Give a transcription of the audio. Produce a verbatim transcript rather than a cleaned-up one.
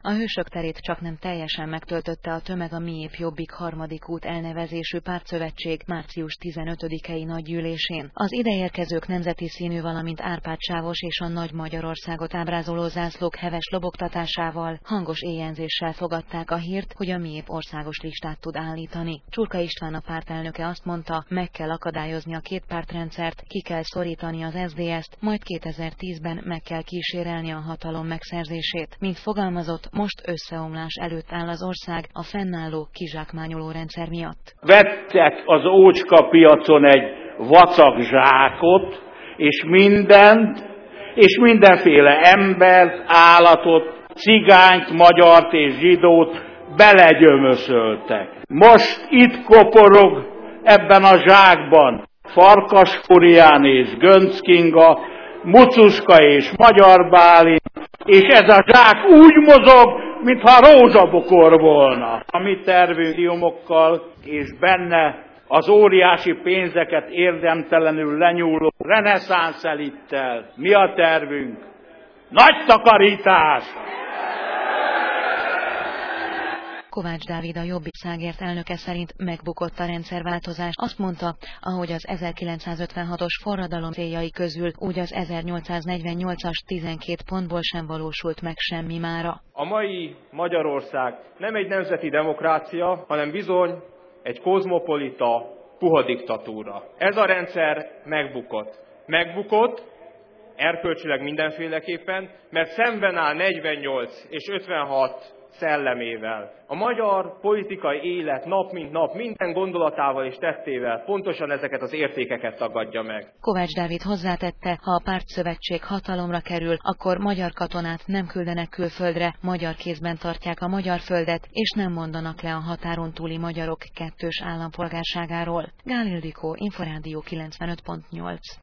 A Hősök terét csaknem teljesen megtöltötte a tömeg a Miép Jobbik harmadik út elnevezésű pártszövetség március tizenötödikei nagygyűlésén. Az ideérkezők nemzeti színű, valamint Árpád-sávos és a Nagy Magyarországot ábrázoló zászlók heves lobogtatásával, hangos éjjenzéssel fogadták a hírt, hogy a Miép országos listát tud állítani. Csurka István, a pártelnöke azt mondta, meg kell akadályozni a két pártrendszert, ki kell szorítani az es zé es-t, majd kétezer-tízben meg kell kísérelni a hatalom megszerzését. Mint fogalmazott, most összeomlás előtt áll az ország a fennálló kizsákmányoló rendszer miatt. Vettek az ócska piacon egy vacak zsákot, és mindent, és mindenféle embert, állatot, cigányt, magyart és zsidót belegyömöszöltek. Most itt koporog ebben a zsákban Farkas Flórián és Göncz Kinga, Mucuska és Magyar Bálint, és ez a zsák úgy mozog, mintha rózsabokor volna. A mi tervünk és benne az óriási pénzeket érdemtelenül lenyúló reneszánsz elittel. Mi a tervünk? Nagy takarítás! Kovács Dávid, a Jobbik Országért elnöke szerint megbukott a rendszerváltozás. Azt mondta, ahogy az ezerkilencszázötvenhatos forradalom céljai közül, úgy az ezernyolcszáznegyvennyolcas tizenkét pontból sem valósult meg semmi mára. A mai Magyarország nem egy nemzeti demokrácia, hanem bizony egy kozmopolita, puha diktatúra. Ez a rendszer megbukott. Megbukott, erkölcsileg mindenféleképpen, mert szemben áll negyvennyolc és ötvenhat szellemével. A magyar politikai élet nap mint nap minden gondolatával és tettével pontosan ezeket az értékeket tagadja meg. Kovács Dávid hozzátette, ha a pártszövetség hatalomra kerül, akkor magyar katonát nem küldenek külföldre, magyar kézben tartják a magyar földet, és nem mondanak le a határon túli magyarok kettős állampolgárságáról. Gál Ildikó, Inforádió kilencvenöt pont nyolc.